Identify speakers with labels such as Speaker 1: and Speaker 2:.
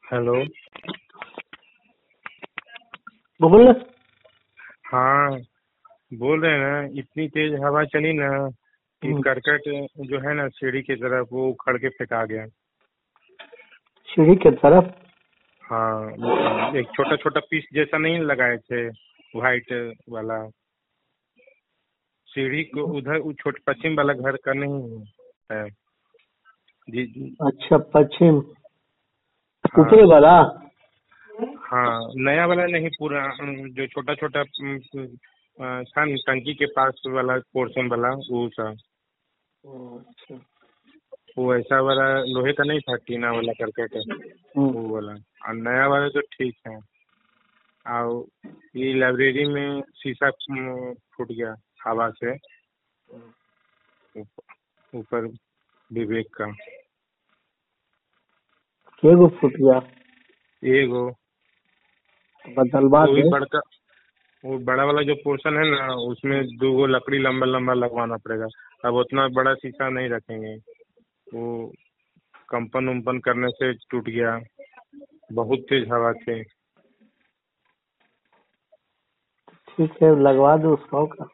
Speaker 1: Hello.
Speaker 2: बोल।
Speaker 1: हाँ, बोल रहे हैं ना, इतनी तेज हवा चली ना कि करकट जो है ना सीढ़ी की तरफ वो उखड़ के फेंका गया।
Speaker 2: सीढ़ी के तरफ।
Speaker 1: हाँ, एक छोटा छोटा पीस जैसा नहीं लगाए थे व्हाइट वाला, सीढ़ी को उधर छोटे पश्चिम वाला घर का नहीं है। जी जी।
Speaker 2: अच्छा, पश्चिम
Speaker 1: हाँ
Speaker 2: ऊपरे वाला।
Speaker 1: हाँ, नया वाला नहीं, पूरा जो छोटा छोटा था न, टंकी के पास वाला पोर्शन वाला वो था।
Speaker 2: अच्छा।
Speaker 1: वो ऐसा वाला लोहे का नहीं था, टीना वाला करकट, वो वाला। और नया वाला तो ठीक है। और ये लाइब्रेरी में शीशा फूट गया हवा से, ऊपर विवेक का
Speaker 2: केगो फूट गया।
Speaker 1: एगो।
Speaker 2: बदलवा
Speaker 1: वो भी
Speaker 2: दे।
Speaker 1: बड़का, वो बड़ा वाला जो पोर्शन है ना उसमें 2 लकड़ी लंबा लंबा लगवाना पड़ेगा। अब उतना बड़ा शीशा नहीं रखेंगे, वो कंपन उम्पन करने से टूट गया। बहुत तेज हवा थी।
Speaker 2: ठीक है, लगवा दो उसको का।